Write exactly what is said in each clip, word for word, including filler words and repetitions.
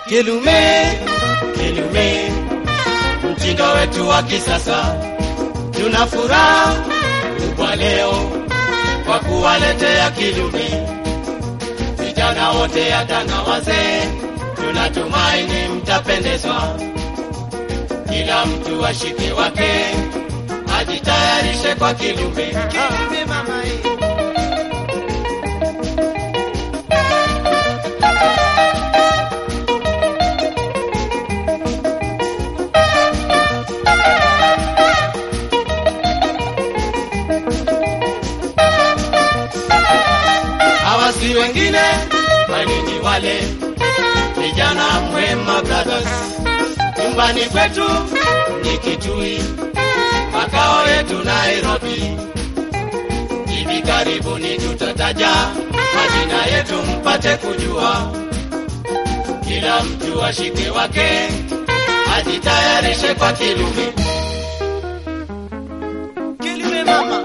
Kilume, Kilume, mtindo wetu wa kisasa. Tuna furaha kubwa leo kwa kuwaletea Kilume. Vijana wote hata na wazee, tunatumaini mtapendezwa. Kila mtu ashike wake, ajitayarishe kwa Kilume. Kilume mama hii. Si wengine bali ni wale vijana Mwema Brothers. Nyumbani kwetu ni Kitui, makao yetu Nairobi. Hivi karibuni tutataja majina yetu mpate kujua. Kila mtu ashike wake, ajitayarishe kwa Kilume. Kilume mama.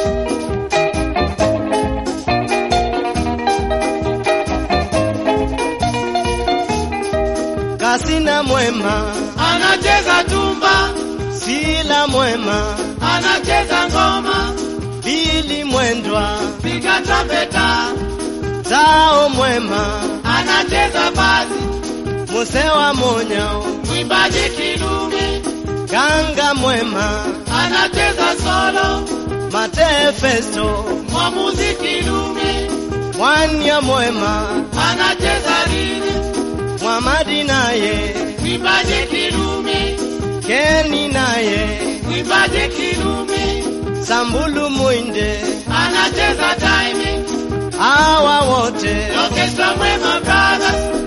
Kasina Mwema anacheza tumba, Sila Mwema anacheza ngoma, Bili Mwendwa piga trumpeta, Zao Mwema anacheza bazi, Musewa Monyao mwimbaji Kilume, Ganga Mwema anacheza solo, Mate Festo mwamuzi Kilume, Wanya Mwema anacheza lili, Mwamadi naye mwimbaji Kilume, Keni naye mwimbaji Kilume, Sambulu Mwinde anacheza timing. Hawa wote Orchestra Mwema Brothers.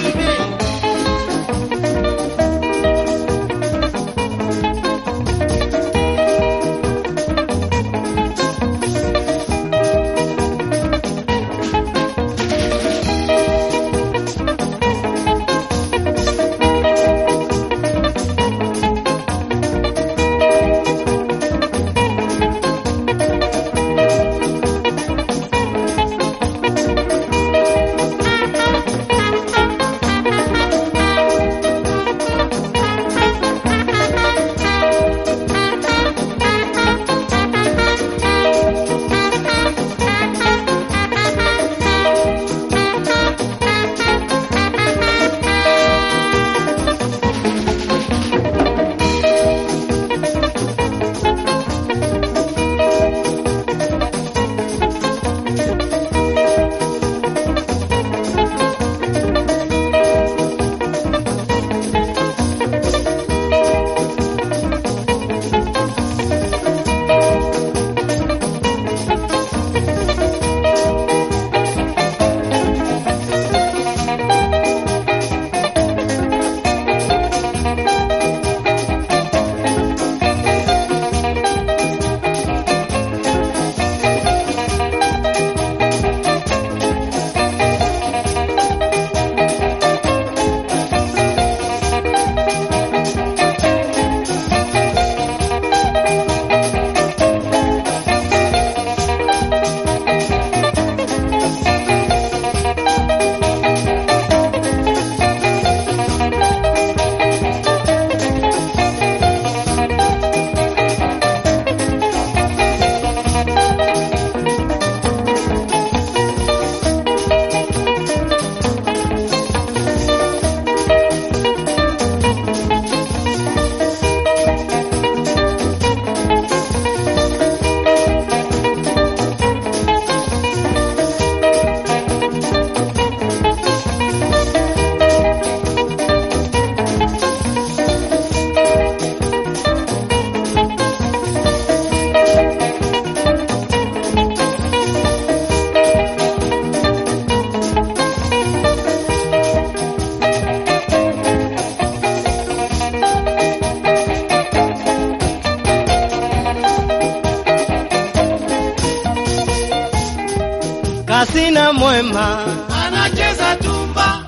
Kasina Mwema anacheza tumba.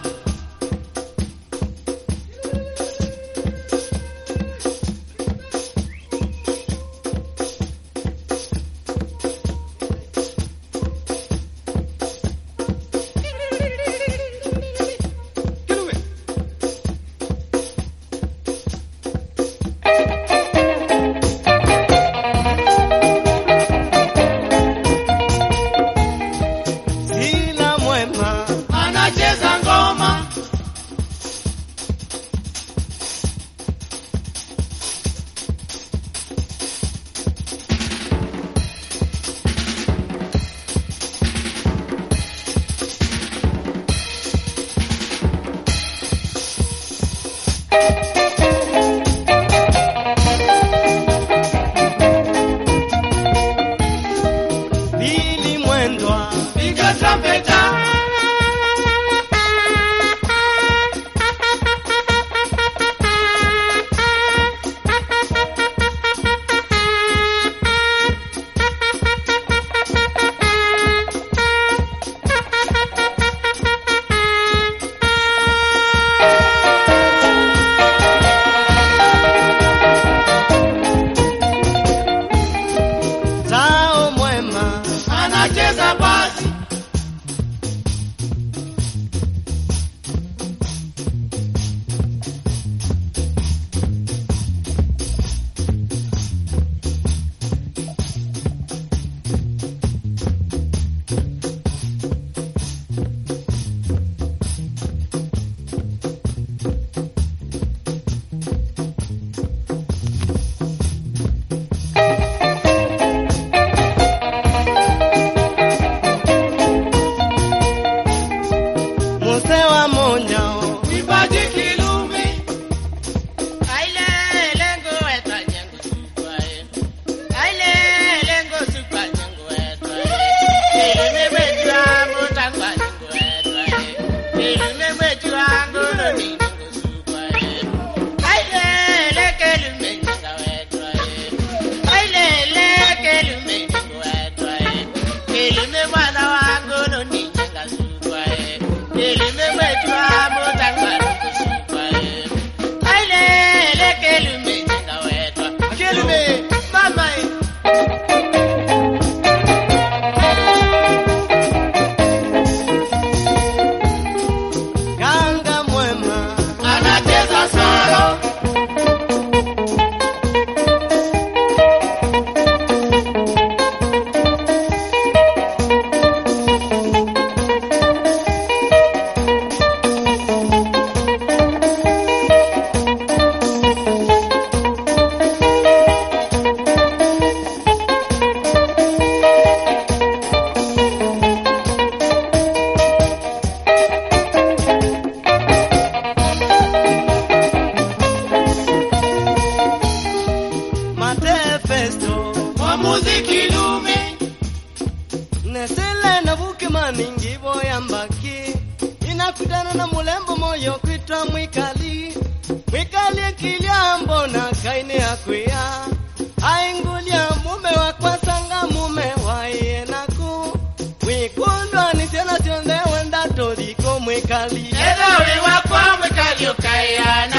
mwekali Edo uliwa kwa mwekali ukaya